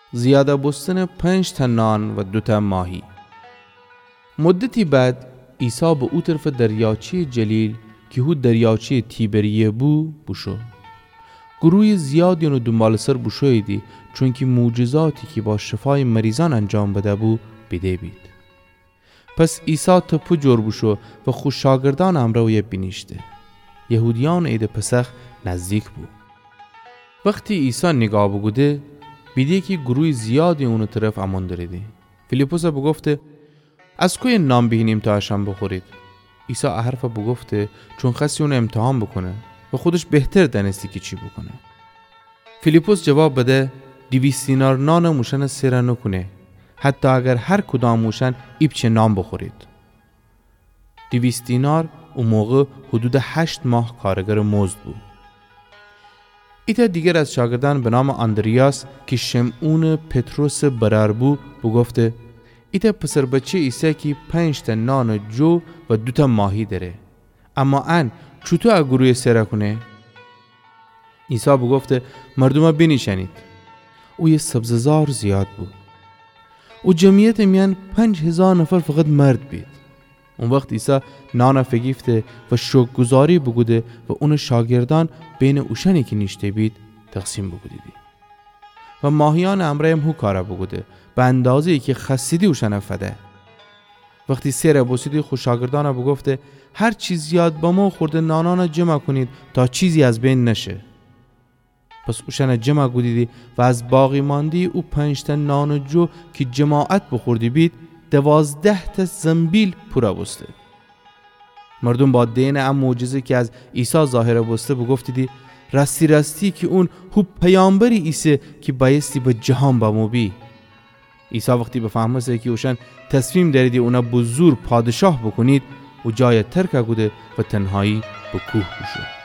زیاده بستن 5 تا نان و 2 تا ماهی. مدتی بعد عیسی به او طرف دریاچه جلیل که هو دریاچه تیبریه بوشو. گروه زیادی اونو دنبال سر بوشویدی چون که معجزاتی که با شفای مریضان انجام بده بیده بید. پس عیسی تپو جور بوشو و خوش شاگردان امروی بینیشته. یهودیان عید پسخ نزدیک بود. وقتی عیسی نگاه بگوده بیده که گروه زیادی اونو طرف امان داریده. فیلیپوس بگفته از کوی نام بهینیم تا اشم بخورید؟ عیسی حرف بگفته چون خسی اون امتحان بکنه و خودش بهتر دانستی که چی بکنه. فیلیپوس جواب بده 200 دینار نان موشن سیر نکنه حتی اگر هر کدام موشن ایبچه نام بخورید. 200 دینار اون موقع حدود 8 ماه کارگر مزد بود. ایتا دیگر از شاگردان به نام اندریاس که شمعون پتروس برار بود بگفته ایتا پسر بچه عیسی که 5 تا نان جو و 2 تا ماهی داره اما ان چطور اگروی سره کنه؟ عیسی بگفته مردم بینیشنید. او یه سبززار زیاد بود. او جمعیت میان 5000 نفر فقط مرد بید. اون وقت عیسی نان فگیفته و شکرگزاری بگوده و اون شاگردان بین اوشنی که نیشته بید تقسیم بگودیدی. و ماهیان امره هم هو کارا بگوده به اندازه‌ای که خسیدی اوشن فده. وقتی سیر بوسیدی خوش شاگردان بگفته هر چیز زیاد با ما خورده نانان جمع کنید تا چیزی از بین نشه. پس اوشن جمع گودیدی و از باقی ماندی او 5 تا نان جو که جماعت بخوردی بید 12 تا زنبیل پورا بسته. مردم با دین ام معجزه که از عیسی ظاهر بسته بگفتیدی راستی که اون هو پیامبری عیسی که بایستی به جهان با بی. عیسی وقتی بفهمه که اوشن تصمیم داریدی اونا بزرگ پادشاه بکنید و جای ترک گوده و تنهایی به کوه بشد.